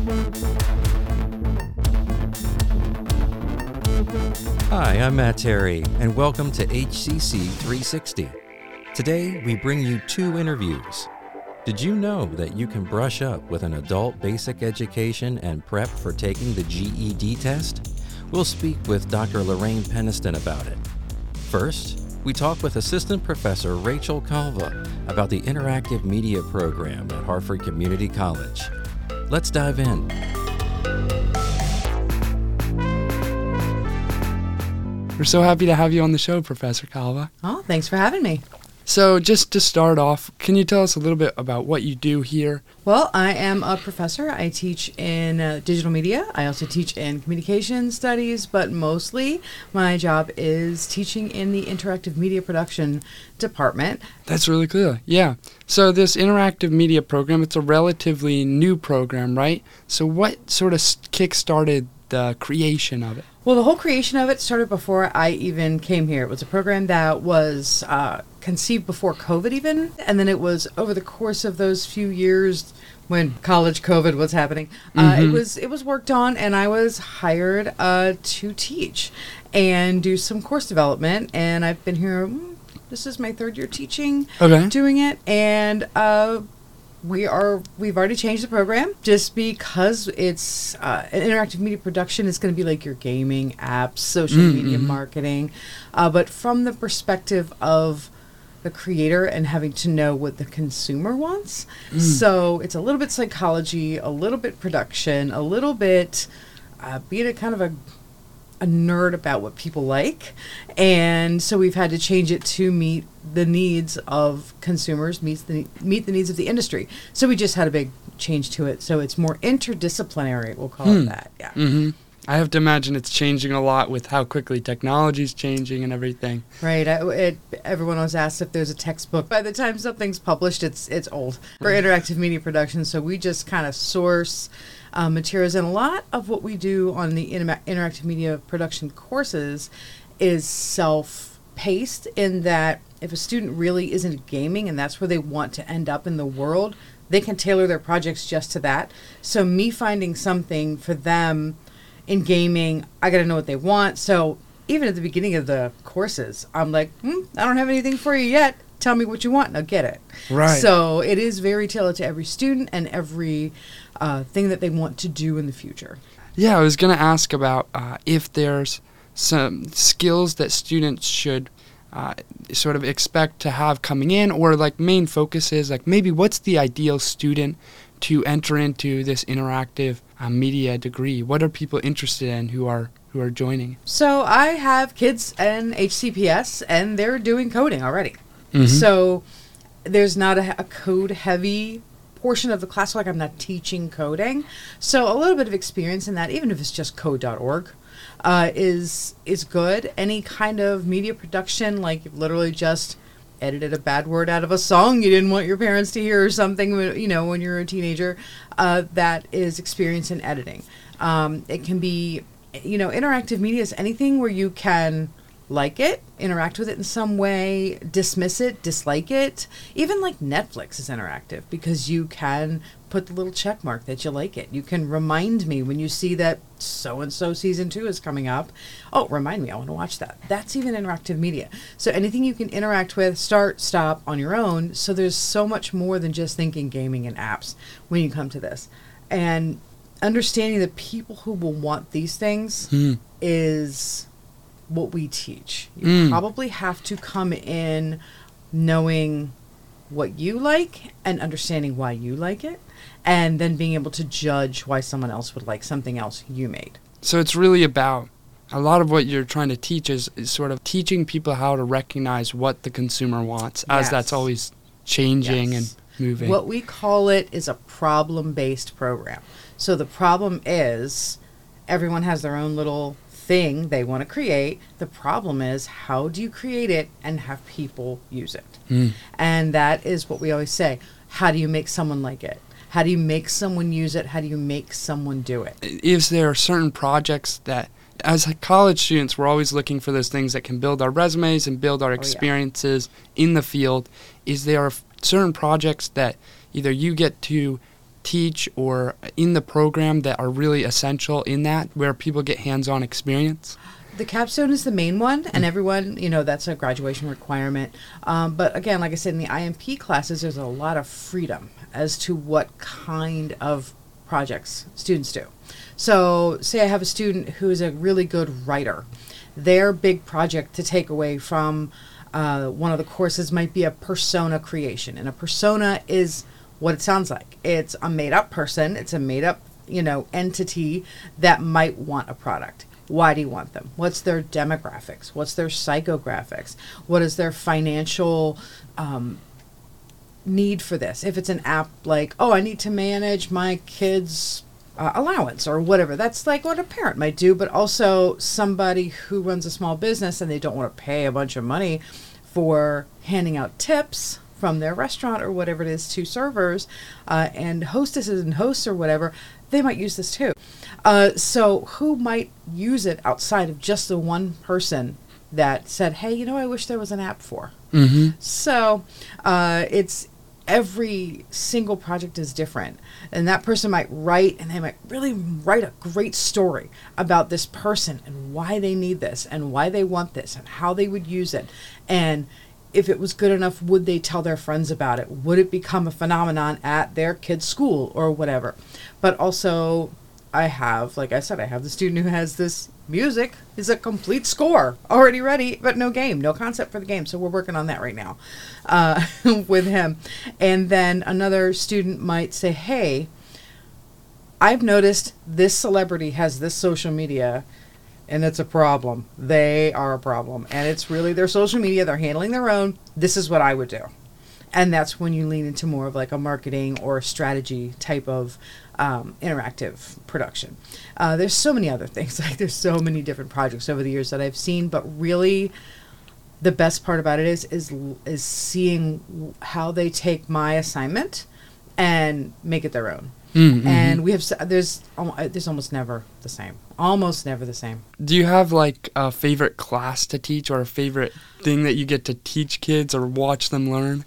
Hi, I'm Matt Terry, and welcome to HCC 360. Today, we bring you 2 interviews. Did you know that you can brush up with an adult basic education and prep for taking the GED test? We'll speak with Dr. Lorraine Peniston about it. First, we talk with Assistant Professor Rachel Calva about the Interactive Media Program at Hartford Community College. Let's dive in. We're so happy to have you on the show, Professor Calva. Oh, thanks for having me. So just to start off, can you tell us a little bit about what you do here? Well, I am a professor. I teach in digital media. I also teach in communication studies, but mostly my job is teaching in the interactive media production department. That's really cool. Yeah. So this interactive media program, it's a relatively new program, right? So what sort of kick-started the creation of it? Well, the whole creation of it started before I even came here. It was a program that was conceived before COVID even, and then it was over the course of those few years when college COVID was happening. It was worked on, and I was hired to teach and do some course development. And I've been here. This is my 3rd year teaching, doing it, and we've already changed the program just because it's an interactive media production is going to be like your gaming, apps, social media marketing, but from the perspective of the creator and having to know what the consumer wants. So it's a little bit psychology, a little bit production, a little bit being a kind of a nerd about what people like. And so we've had to change it to meet the needs of consumers, meet the needs of the industry. So we just had a big change to it. So it's more interdisciplinary, we'll call it that. Yeah. I have to imagine it's changing a lot with how quickly technology's changing and everything. Right. Everyone was asked if there's a textbook. By the time something's published, it's old for interactive media production. So we just kind of source materials. And a lot of what we do on the interactive media production courses is self-paced in that if a student really isn't gaming and that's where they want to end up in the world, they can tailor their projects just to that. So me finding something for them in gaming, I got to know what they want. So even at the beginning of the courses, I'm like, I don't have anything for you yet. Tell me what you want and I'll get it. Right. So it is very tailored to every student and every thing that they want to do in the future. Yeah, I was going to ask about if there's some skills that students should sort of expect to have coming in, or like main focuses, like maybe what's the ideal student to enter into this interactive media degree? What are people interested in who are joining? So I have kids in HCPS and they're doing coding already. So there's not a code-heavy portion of the class, like I'm not teaching coding. So a little bit of experience in that, even if it's just code.org, is good. Any kind of media production, like you've literally just edited a bad word out of a song you didn't want your parents to hear or something, when you're a teenager, that is experience in editing. It can be, interactive media is anything where you can like it, interact with it in some way, dismiss it, dislike it. Even like Netflix is interactive because you can put the little check mark that you like it. You can remind me when you see that so-and-so season 2 is coming up. Oh, remind me, I want to watch that. That's even interactive media. So anything you can interact with, start, stop on your own. So there's so much more than just thinking gaming and apps when you come to this. And understanding the people who will want these things is what we teach. You probably have to come in knowing what you like and understanding why you like it, and then being able to judge why someone else would like something else you made. So it's really about, a lot of what you're trying to teach is sort of teaching people how to recognize what the consumer wants, as that's always changing and moving. What we call it is a problem-based program. So the problem is everyone has their own little thing they want to create. The problem is, how do you create it and have people use it? And that is what we always say. How do you make someone like it? How do you make someone use it? How do you make someone do it? Is there certain projects that, as college students, we're always looking for those things that can build our resumes and build our experiences in the field? Is there certain projects that either you get to teach or in the program that are really essential in that, where people get hands-on experience? The capstone is the main one, and everyone, that's a graduation requirement. But again, like I said, in the IMP classes, there's a lot of freedom as to what kind of projects students do. So say I have a student who is a really good writer. Their big project to take away from one of the courses might be a persona creation. And a persona is what it sounds like. It's a made-up person. It's a made-up, entity that might want a product. Why do you want them? What's their demographics? What's their psychographics? What is their financial need for this? If it's an app like, I need to manage my kids' allowance or whatever, that's like what a parent might do. But also somebody who runs a small business and they don't want to pay a bunch of money for handing out tips from their restaurant or whatever it is to servers and hostesses and hosts or whatever, they might use this too. So who might use it outside of just the one person that said, hey, I wish there was an app for? Mm-hmm. So it's every single project is different. And that person might write, and they might really write a great story about this person and why they need this and why they want this and how they would use it. And if it was good enough, would they tell their friends about it? Would it become a phenomenon at their kid's school or whatever? But also, I have the student who has this music is a complete score already ready, but no concept for the game. So we're working on that right now with him. And then another student might say, hey, I've noticed this celebrity has this social media and it's a problem. They are a problem. And it's really their social media. They're handling their own. This is what I would do. And that's when you lean into more of like a marketing or strategy type of interactive production. There's so many other things. Like there's so many different projects over the years that I've seen, but really the best part about it is seeing how they take my assignment and make it their own. Mm-hmm. And we have there's almost never the same. Almost never the same. Do you have like a favorite class to teach or a favorite thing that you get to teach kids or watch them learn?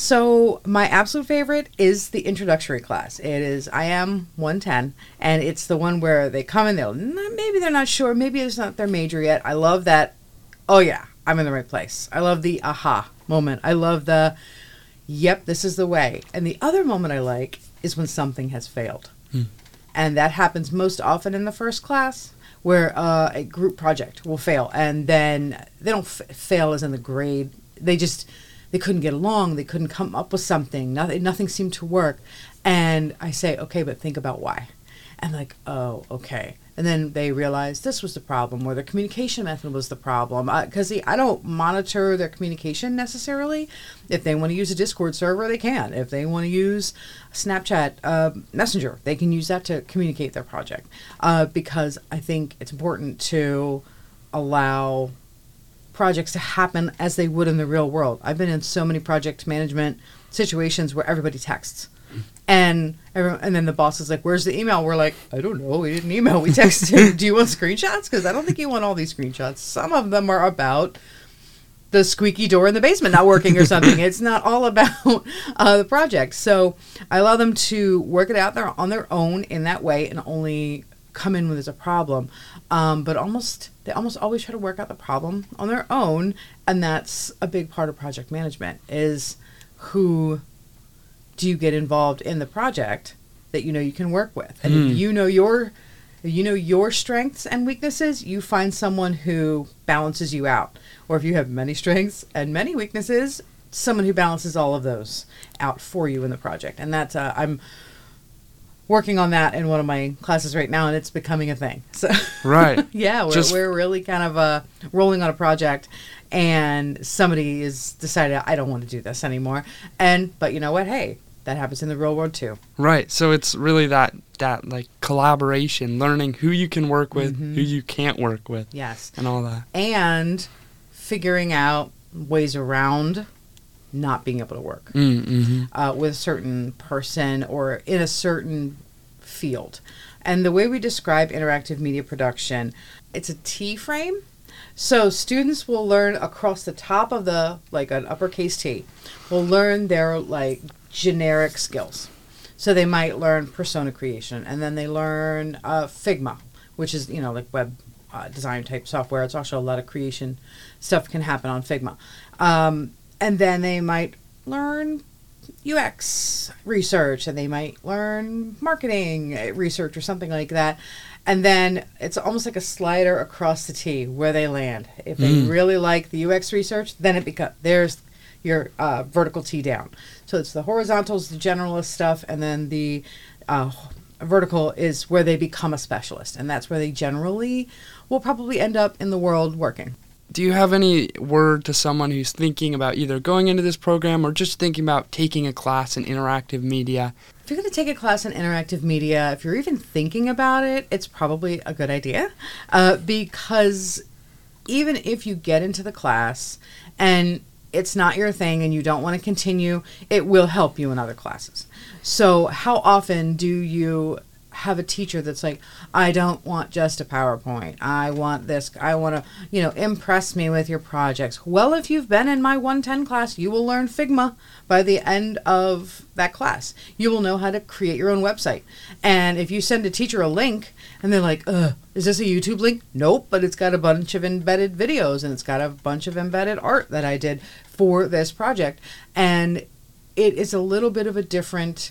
So my absolute favorite is the introductory class. It is IM 110, and it's the one where they come in, maybe they're not sure, maybe it's not their major yet. I love that, oh yeah, I'm in the right place. I love the aha moment. I love the, yep, this is the way. And the other moment I like is when something has failed. And that happens most often in the first class, where a group project will fail. And then they don't fail as in the grade. They couldn't get along. They couldn't come up with something. Nothing seemed to work. And I say, okay, but think about why. And like, oh, okay. And then they realize this was the problem, or their communication method was the problem. Because I don't monitor their communication necessarily. If they want to use a Discord server, they can. If they want to use Snapchat Messenger, they can use that to communicate their project. Because I think it's important to allow projects to happen as they would in the real world. I've been in so many project management situations where everybody texts. And then the boss is like, where's the email? We're like, I don't know. We didn't email. We texted. Do you want screenshots? Because I don't think you want all these screenshots. Some of them are about the squeaky door in the basement not working or something. It's not all about the project. So I allow them to work it out there on their own in that way and only come in when there's a problem. But they almost always try to work out the problem on their own. And that's a big part of project management, is who do you get involved in the project that you can work with. And if you know your strengths and weaknesses, you find someone who balances you out. Or if you have many strengths and many weaknesses, someone who balances all of those out for you in the project. And that's I'm working on that in one of my classes right now, and it's becoming a thing. So right. Yeah, we're really kind of rolling on a project, and somebody has decided, I don't want to do this anymore. But you know what? Hey, that happens in the real world too. Right. So it's really that like collaboration, learning who you can work with, who you can't work with. Yes. And all that. And figuring out ways around not being able to work with a certain person or in a certain field. And the way we describe interactive media production, it's a T-frame. So students will learn across the top of an uppercase T, will learn their generic skills. So they might learn persona creation, and then they learn Figma, which is, like web design type software. It's also a lot of creation stuff can happen on Figma. And then they might learn UX research, and they might learn marketing research or something like that. And then it's almost like a slider across the T where they land. If they really like the UX research, then there's your vertical T down. So it's the horizontals, the generalist stuff, and then the vertical is where they become a specialist. And that's where they generally will probably end up in the world working. Do you have any word to someone who's thinking about either going into this program or just thinking about taking a class in interactive media? If you're going to take a class in interactive media, if you're even thinking about it, it's probably a good idea, because even if you get into the class and it's not your thing and you don't want to continue, it will help you in other classes. So how often do you have a teacher that's like, I don't want just a PowerPoint. I want this. I want to, impress me with your projects. Well, if you've been in my 110 class, you will learn Figma by the end of that class. You will know how to create your own website. And if you send a teacher a link and they're like, is this a YouTube link? Nope, but it's got a bunch of embedded videos and it's got a bunch of embedded art that I did for this project. And it is a little bit of a different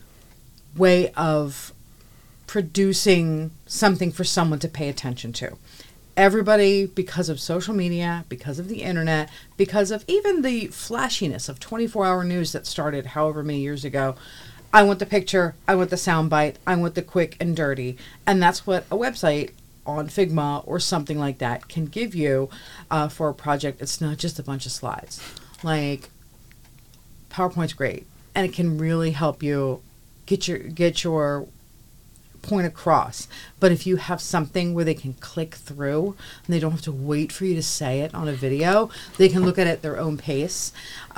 way of producing something for someone to pay attention to. Everybody, because of social media, because of the internet, because of even the flashiness of 24-hour news that started however many years ago, I want the picture, I want the soundbite, I want the quick and dirty. And that's what a website on Figma or something like that can give you for a project. It's not just a bunch of slides. Like, PowerPoint's great, and it can really help you get your point across. But if you have something where they can click through and they don't have to wait for you to say it on a video, they can look at it at their own pace.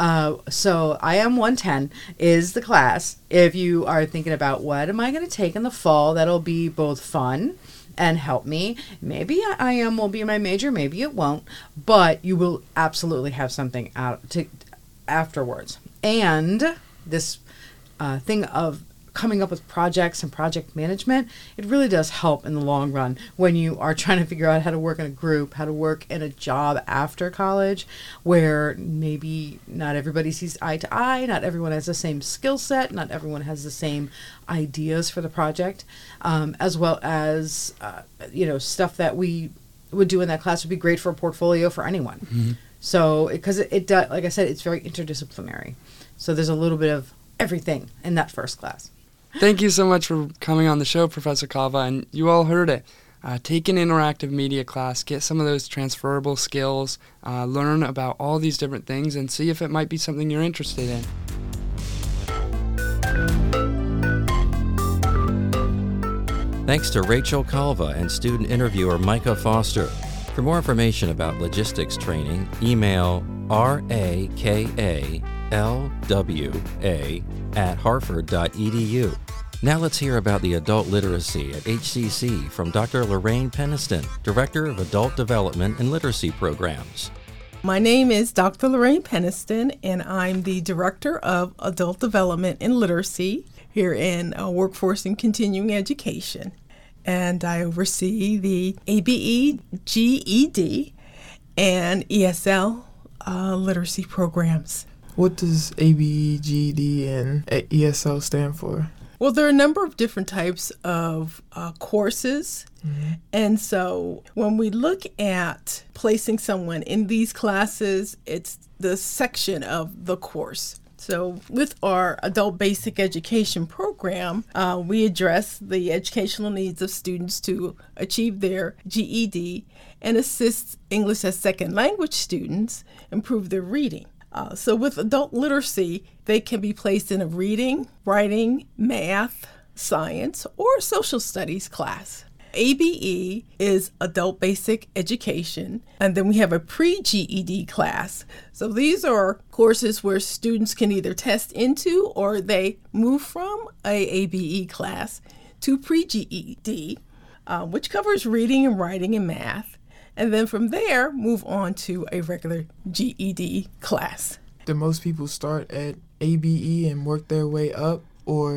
So IM 110 is the class. If you are thinking about what am I going to take in the fall that'll be both fun and help me, maybe IM will be my major, maybe it won't, but you will absolutely have something out to afterwards. And this thing of coming up with projects and project management, it really does help in the long run when you are trying to figure out how to work in a group, how to work in a job after college, where maybe not everybody sees eye to eye, not everyone has the same skill set, not everyone has the same ideas for the project, as well as stuff that we would do in that class would be great for a portfolio for anyone. Mm-hmm. So because it does, like I said, it's very interdisciplinary. So there's a little bit of everything in that first class. Thank you so much for coming on the show, Professor Calva, and you all heard it. Take an interactive media class, get some of those transferable skills, learn about all these different things, and see if it might be something you're interested in. Thanks to Rachel Calva and student interviewer Micah Foster. For more information about logistics training, email rakalwa@hartford.edu. Now let's hear about the adult literacy at HCC from Dr. Lorraine Peniston, Director of Adult Development and Literacy Programs. My name is Dr. Lorraine Peniston, and I'm the Director of Adult Development and Literacy here in Workforce and Continuing Education. And I oversee the ABE, GED, and ESL literacy programs. What does ABE, GED, and ESL stand for? Well, there are a number of different types of courses. Mm-hmm. And so when we look at placing someone in these classes, it's the section of the course. So with our adult basic education program, we address the educational needs of students to achieve their GED and assist English as second language students improve their reading. So with adult literacy, they can be placed in a reading, writing, math, science, or social studies class. ABE is adult basic education, and then we have a pre-GED class. So these are courses where students can either test into or they move from a ABE class to pre-GED, which covers reading and writing and math. And then from there, move on to a regular GED class. Do most people start at ABE and work their way up, or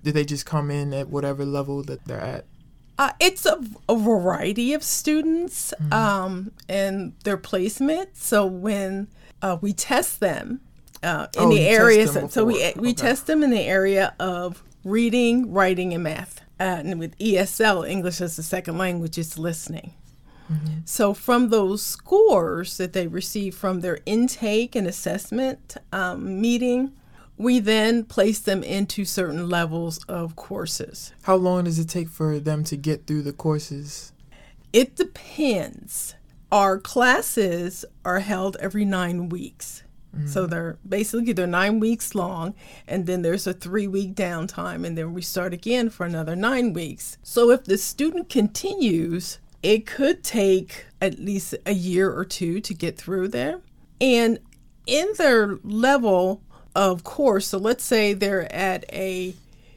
do they just come in at whatever level that they're at? It's a variety of students and their placement. So when we test them in the areas, so we test them in the area of reading, writing, and math. And with ESL, English as a second language, is listening. So from those scores that they receive from their intake and assessment meeting, we then place them into certain levels of courses. How long does it take for them to get through the courses? It depends. Our classes are held every 9 weeks. So they're 9 weeks long, and then there's a 3-week downtime, and then we start again for another 9 weeks. So if the student continues, it could take at least a year or two to get through there. And in their level of course, so let's say they're at a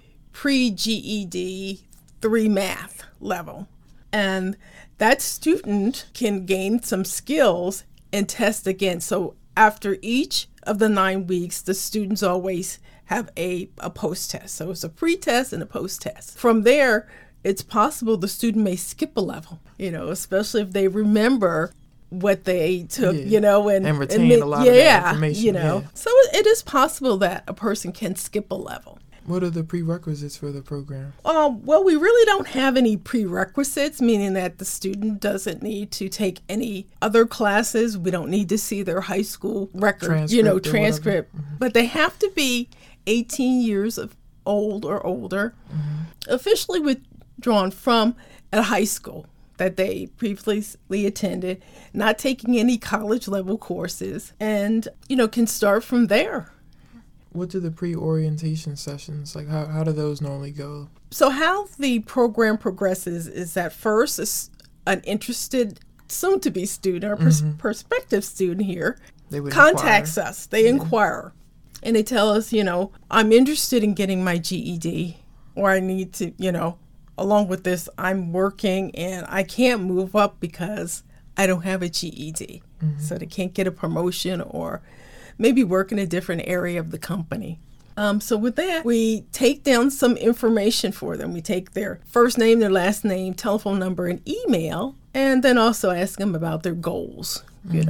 pre-GED 3 math level, and that student can gain some skills and test again. So after each of the 9 weeks, the students always have a post-test. So it's a pre-test and a post-test. From there, it's possible the student may skip a level, especially if they remember what they took, and retain a lot of that information. So it is possible that a person can skip a level. What are the prerequisites for the program? Well, we really don't have any prerequisites, meaning that the student doesn't need to take any other classes. We don't need to see their high school record, transcript. But they have to be 18 years old or older, officially withdrawn from a high school that they previously attended, not taking any college level courses, and, can start from there. What do the pre-orientation sessions, like how do those normally go? So how the program progresses is that first an interested soon-to-be student or prospective student here contacts us. They inquire, and they tell us, I'm interested in getting my GED, or I need to, along with this, I'm working and I can't move up because I don't have a GED. So they can't get a promotion or maybe work in a different area of the company. So with that, we take down some information for them. We take their first name, their last name, telephone number, and email, and then also ask them about their goals,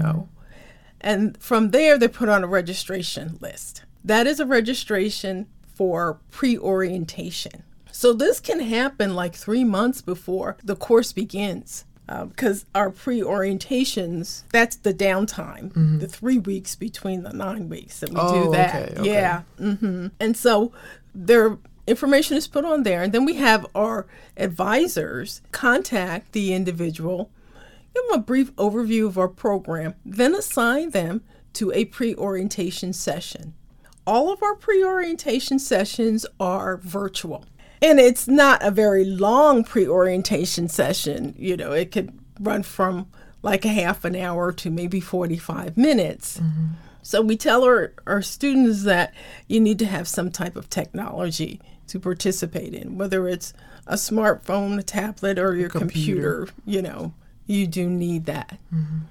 And from there, they're put on a registration list. That is a registration for pre-orientation. So this can happen like 3 months before the course begins, because our pre-orientations, that's the downtime, the 3 weeks between the 9 weeks that we do that. Okay. Yeah. And so their information is put on there, and then we have our advisors contact the individual, give them a brief overview of our program, then assign them to a pre-orientation session. All of our pre-orientation sessions are virtual. And it's not a very long pre-orientation session. It could run from like a half an hour to maybe 45 minutes. So we tell our students that you need to have some type of technology to participate in, whether it's a smartphone, a tablet, or your computer, you do need that.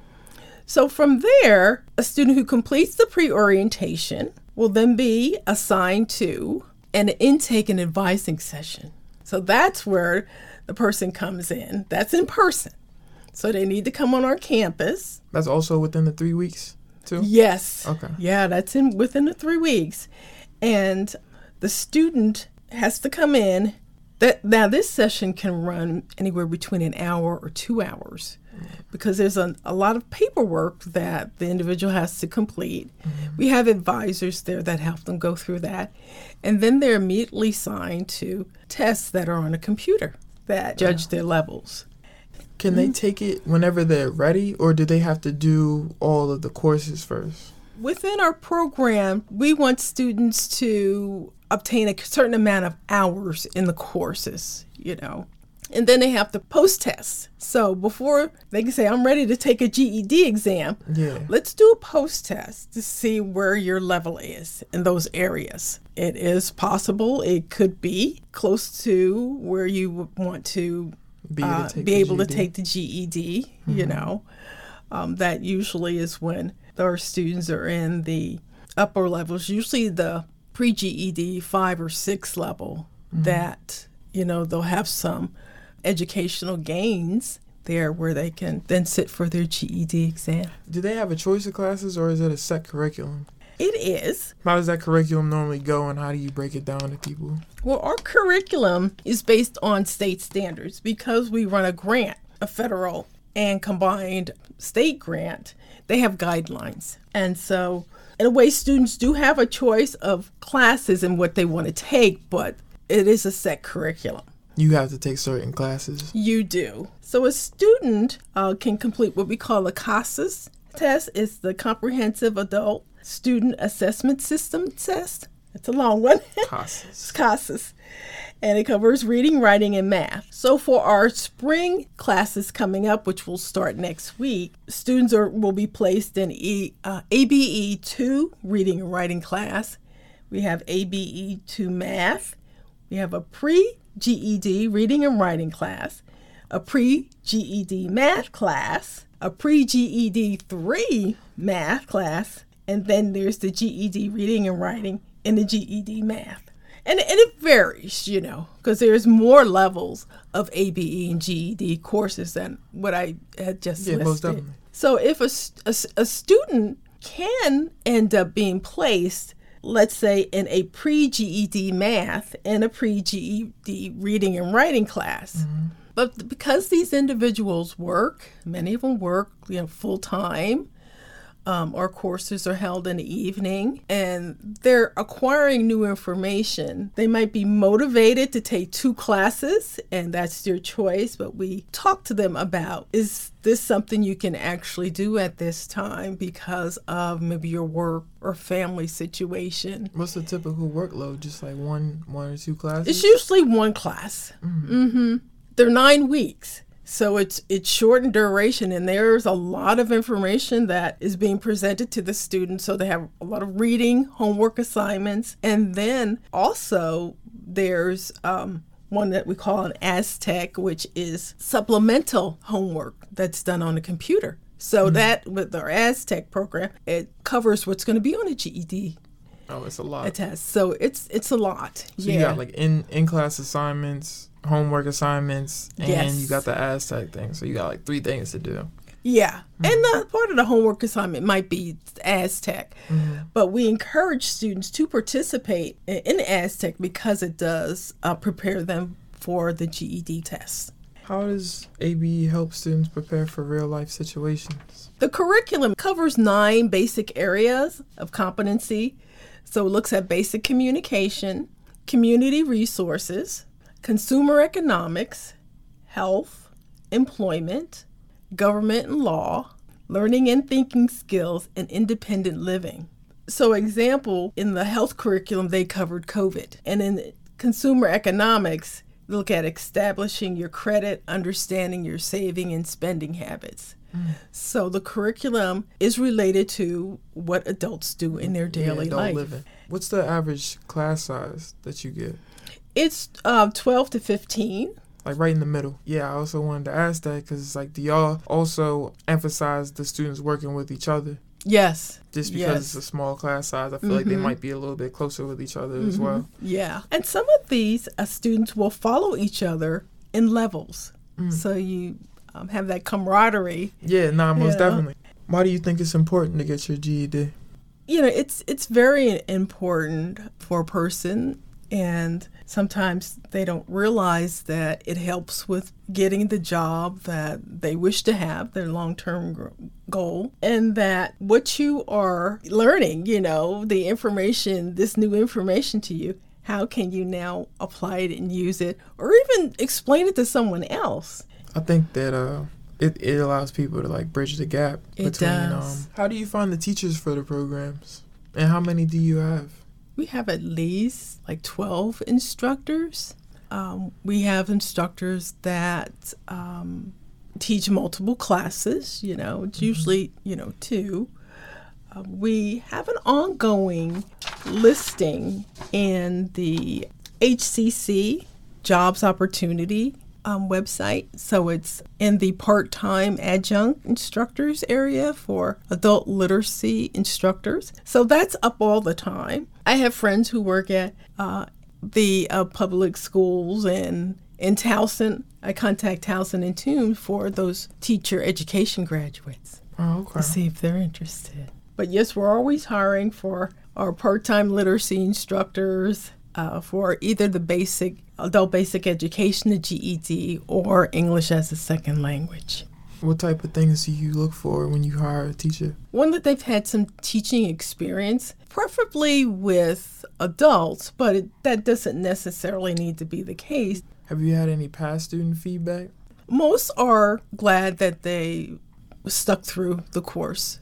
So from there, a student who completes the pre-orientation will then be assigned to an intake and advising session. So that's where the person comes in. That's in person. So they need to come on our campus. That's also within the 3 weeks too? Yes. Okay. Yeah, that's within the 3 weeks. And the student has to come in. Now this session can run anywhere between an hour or 2 hours, because there's a lot of paperwork that the individual has to complete. We have advisors there that help them go through that. And then they're immediately assigned to tests that are on a computer that judge their levels. Can they take it whenever they're ready, or do they have to do all of the courses first? Within our program, we want students to obtain a certain amount of hours in the courses, And then they have to post-test. So before they can say, I'm ready to take a GED exam, let's do a post-test to see where your level is in those areas. It is possible. It could be close to where you would want to be able to take the GED, That usually is when our students are in the upper levels, usually the pre-GED 5 or 6 level. that, they'll have some educational gains there where they can then sit for their GED exam. Do they have a choice of classes, or is it a set curriculum? It is. How does that curriculum normally go, and how do you break it down to people? Well, our curriculum is based on state standards because we run a grant, a federal and combined state grant. They have guidelines. And so, in a way, students do have a choice of classes and what they want to take, but it is a set curriculum. You have to take certain classes. You do. So a student can complete what we call a CASAS test. It's the Comprehensive Adult Student Assessment System test. It's a long one. CASAS. CASAS. And it covers reading, writing, and math. So for our spring classes coming up, which will start next week, students will be placed in ABE 2 reading and writing class. We have ABE 2 math. We have a pre-GED reading and writing class, a pre-GED math class, a pre-GED 3 math class, and then there's the GED reading and writing and the GED math. And it varies, because there's more levels of ABE and GED courses than what I had just listed. Most definitely. So if a student can end up being placed, let's say, in a pre-GED math and a pre-GED reading and writing class. But because these individuals work, many of them work, full-time, our courses are held in the evening, and they're acquiring new information. They might be motivated to take 2 classes, and that's their choice, but we talk to them about, is this something you can actually do at this time because of maybe your work or family situation? What's the typical workload? Just like one or 2 classes? It's usually 1 class. They're 9 weeks. So it's short in duration, and there's a lot of information that is being presented to the students. So they have a lot of reading, homework assignments, and then also there's one that we call an Aztec, which is supplemental homework that's done on the computer. So that with our Aztec program, it covers what's going to be on a GED. Oh, it's a lot. Test. So it's a lot. So you got like in-class assignments, homework assignments, and yes. you got the Aztec thing. So you got like 3 things to do. Yeah. And part of the homework assignment might be Aztec. But we encourage students to participate in Aztec because it does prepare them for the GED test. How does ABE help students prepare for real-life situations? The curriculum covers 9 basic areas of competency. So it looks at basic communication, community resources, consumer economics, health, employment, government and law, learning and thinking skills, and independent living. So example, in the health curriculum, they covered COVID. And in consumer economics, look at establishing your credit, understanding your saving and spending habits. So the curriculum is related to what adults do in their daily life. Living. What's the average class size that you get? It's 12 to 15. Like right in the middle. Yeah, I also wanted to ask that because it's like, do y'all also emphasize the students working with each other? Yes. Just because it's a small class size, I feel like they might be a little bit closer with each other as well. Yeah. And some of these students will follow each other in levels. So you have that camaraderie. Yeah, most definitely. Why do you think it's important to get your GED? It's very important for a person, and sometimes they don't realize that it helps with getting the job that they wish to have, their long-term goal, and that what you are learning, the information, this new information to you, how can you now apply it and use it, or even explain it to someone else? I think that it allows people to like bridge the gap between. It does. How do you find the teachers for the programs, and how many do you have? We have at least like 12 instructors. We have instructors that teach multiple classes. It's usually 2. We have an ongoing listing in the HCC Jobs Opportunity website. So it's in the part-time adjunct instructors area for adult literacy instructors. So that's up all the time. I have friends who work at the public schools and in Towson. I contact Towson and Toombs for those teacher education graduates to see if they're interested. But yes, we're always hiring for our part-time literacy instructors for either the adult basic education, the GED, or English as a second language. What type of things do you look for when you hire a teacher? One, that they've had some teaching experience, preferably with adults, but that doesn't necessarily need to be the case. Have you had any past student feedback? Most are glad that they stuck through the course.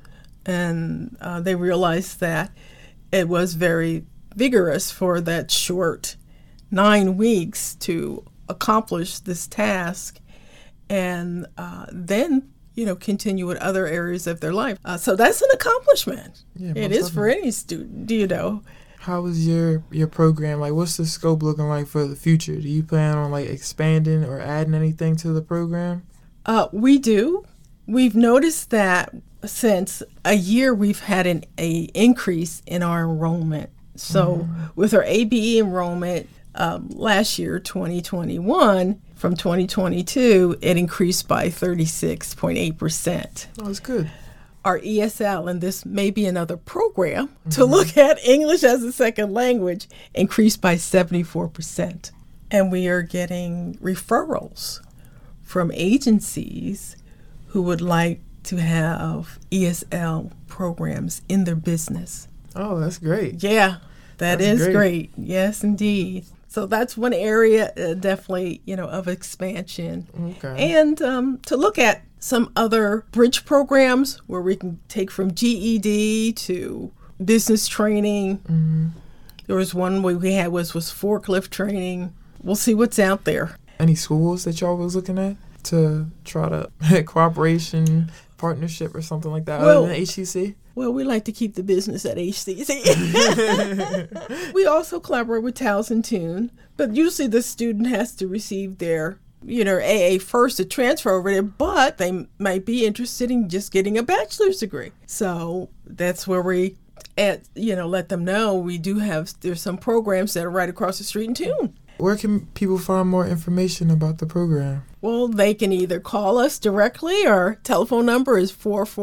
And they realized that it was very vigorous for that short 9 weeks to accomplish this task, and then continue with other areas of their life. So that's an accomplishment. Yeah, it is for any student. How is your program? Like, what's the scope looking like for the future? Do you plan on expanding or adding anything to the program? We do. We've noticed that since a year we've had an increase in our enrollment. So with our ABE enrollment last year, 2021, from 2022, it increased by 36.8%. Oh, that's good. Our ESL, and this may be another program to look at English as a second language, increased by 74%. And we are getting referrals from agencies who would like to have ESL programs in their business. Oh, that's great. Yeah, that's great. Yes, indeed. So that's one area definitely, of expansion. Okay. And to look at some other bridge programs where we can take from GED to business training. There was one we had was forklift training. We'll see what's out there. Any schools that y'all was looking at to try to cooperation, partnership, or something like that other than HCC? Well, we like to keep the business at HCC. We also collaborate with Towson Tune, but usually the student has to receive their AA first to transfer over there, but they might be interested in just getting a bachelor's degree. So that's where we let them know there's some programs that are right across the street in Tune. Where can people find more information about the program? Well, they can either call us directly. Our telephone number is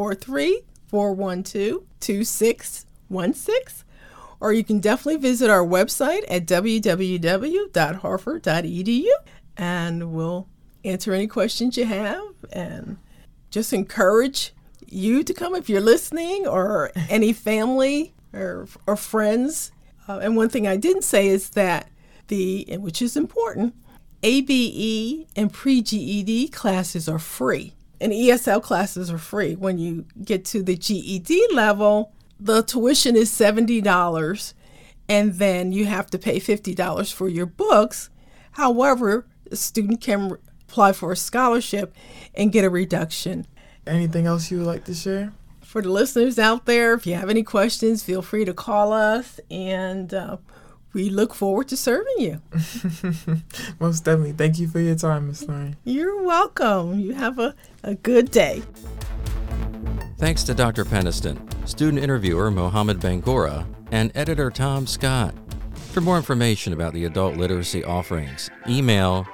443-412-2616, or you can definitely visit our website at www.harford.edu, and we'll answer any questions you have and just encourage you to come if you're listening, or any family or friends. And one thing I didn't say is that which is important, ABE and pre-GED classes are free, and ESL classes are free. When you get to the GED level, the tuition is $70, and then you have to pay $50 for your books. However, a student can apply for a scholarship and get a reduction. Anything else you would like to share? For the listeners out there, if you have any questions, feel free to call us, and we look forward to serving you. Most definitely. Thank you for your time, Ms. Lorraine. You're welcome. You have a good day. Thanks to Dr. Peniston, student interviewer Mohammed Bangora, and editor Tom Scott. For more information about the adult literacy offerings, email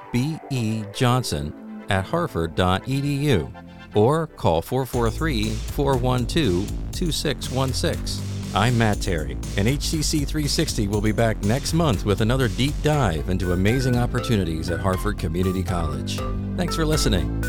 bejohnson@harford.edu or call 443-412-2616. I'm Matt Terry, and HCC 360 will be back next month with another deep dive into amazing opportunities at Harford Community College. Thanks for listening.